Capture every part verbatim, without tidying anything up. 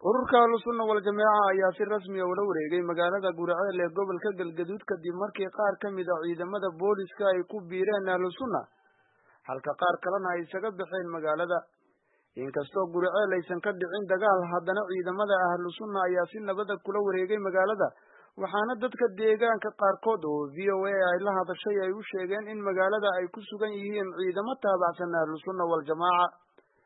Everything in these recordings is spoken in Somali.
ururka Ahlusunna wal Jameeca ayaa si rasmi ah u wareegay magaalada Gurceel ee gobolka Galgaduud kadib markii qaar ka mid ah ciidamada booliska ay ku biireen Ahlusunna halka qaar kalena ay isaga baxeen magaalada. Inkastoo Gurceel aysan ka dhicin dagaal, haddana ciidamada Ahlusunna ayaa si nabad ah kula wareegay magaalada, waxaana dadka deegaanka qaarkood oo V O A ay la hadashay ay u sheegeen in magaalada ay ku sugan yihiin ciidamo taabacsan Ahlusunna wal Jameeca.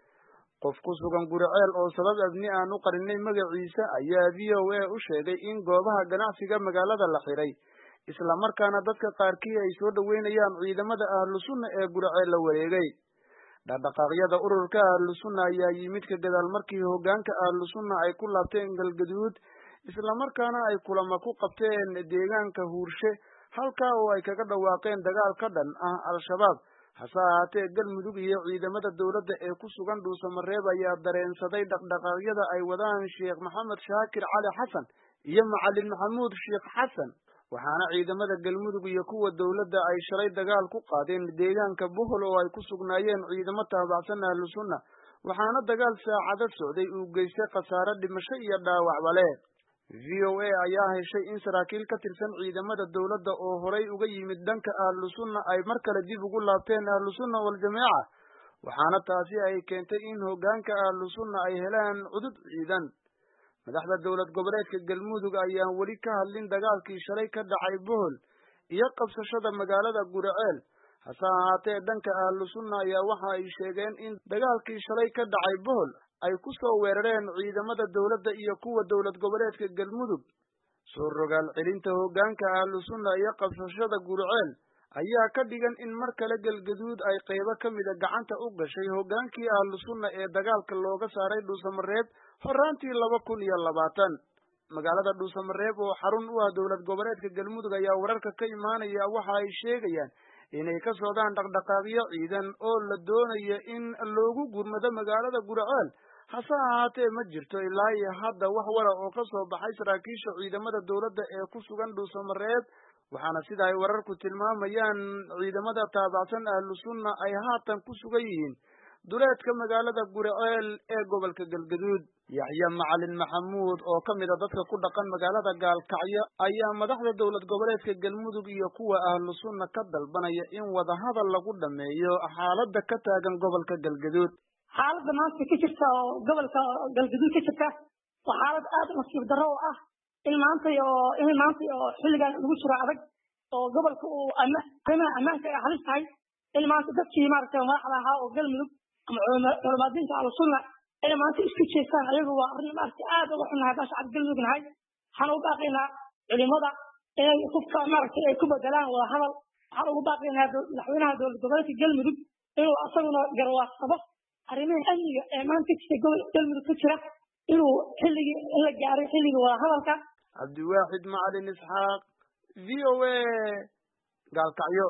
qof ku sugan Gurceel oo sabab abni aan u qarinay magaciisa ayaa V O A u sheegay in goobaha ganacsiga magaalada la xiray, isla markaana dadka qaarkii ay soo dhaweynayaan ciidamada Ahlusunna ee Gurceel la wareegay. Dhaqdhaqaaqyada ururka Ahlusunna ayaa yimid ka gadaal markii hoggaanka Ahlusunna ay ku laabteen Galgaduud, isla markaana ay kulamo ku qabteen deegaanka Huurshe, halkaa oo ay kaga dhawaaqeen dagaal ka dhan ah Al-Shabaab. hase ahaatee Galmudug iyo ciidamada dowladda ee ku sugan Dhuusamareeb ayaa dareensaday dhaqdhaqaaqyada ay wadaan Sheekh Maxamed Shaakir Cali Xasan iyo Macalin Maxamuud Sheekh Xasan, waxaana ciidamada Galmudug iyo kuwa dowladda ay shalay dagaal ku qaadeen deegaanka Bohol oo ay ku sugnaayeen ciidamo taabacsan Ahlusunna, waxaana dagaal saacado socday uu geystay khasaare dhimasho iyo dhaawacba leh. V O A ayaa heshay in saraakiil ka tirsan ciidamada dowladda oo horay uga yimid dhanka Ahlusunna ay mar kale dib ugu laabteen Ahlusunna wal Jameeca, waxaana taasi ay keentay in hoggaanka Ahlusunna ay helaan cudud ciidan. Madaxda dowlad goboleedka Galmudug ayaan weli ka hadlin dagaalkii shalay ka dhacay Bohol iyo qabsashada magaalada Gurceel, hase ahaatee dhanka Ahlusunna ayaa waxa ay sheegeen in dagaalkii shalay ka dhacay Bohol ay ku soo weerareen ciidamada dowladda iyo kuwa dowlad goboleedka Galmudug. Soo rogaal celinta hoggaanka Ahlusunna iyo qabsashada Gurceel ayaa ka dhigan in mar kale Galgaduud ay qaybo ka mid ah gacanta u gashay hoggaankii Ahlusunna ee dagaalka looga saaray Dhuusamareeb horaantii laba kun iyo labaatan. Magaalada Dhuusamareeb oo xarun u ah dowlad goboleedka Galmudug ayaa wararka ka imaanaya waxa ay sheegayaan inay ka socdaan dhaqdhaqaaqyo ciidan oo la doonayo in loogu gurmado magaalada Gurceel, hase ahaatee ma jirto ilaa iyo hadda wax wara oo ka soo baxay saraakiisha ciidamada dowladda ee ku sugan Dhuusamareeb, waxaana sida ay wararku tilmaamayaan ciidamada taabacsan Ahlusunna ay haatan ku sugan yihiin duleedka magaalada Gurceel ee gobolka Galgaduud. Yaxya Macalin Maxamuud oo ka mid ah dadka ku dhaqan magaalada Gaalkacyo ayaa madaxda dowlad goboleedka Galmudug iyo kuwa Ahlusunna ka dalbanaya in wada hadal lagu dhameeyo xaaladda ka taagan gobolka Galgaduud. xaaladda maanta ka jirta oo gobolka Galgaduud ka jirta waa xaalad aad u nasiib darro ah in maanta iyo in maanta iyo xilligan lagu jiro adag oo gobolka uu arrimaha ammaanka ay halis tahay in maanta dadkii maaragtay madaxda ahaa oo Galmudug ama culimadiinta Ahlusunna ay maanta isku jeestaan ayagu waa arrin maaragtay aad uga xun hadda shacabka Galmudug nahay. waxaan u baaqaynaa culimada inay qofka maaragtay ay ku bedelaan wada hadal. waxaan ugu baaqaynaa madaxweynaha dowlad goboleedka Galmudug inuu asaguna garwaaqsado arrimaha amniga ee maanta ka jira Galmudug ka jira inuu xilligii la gaaray xilligii wada hadalka. Cabdiwaaxid Macalin Isxaaq, V O A, Gaalkacyo.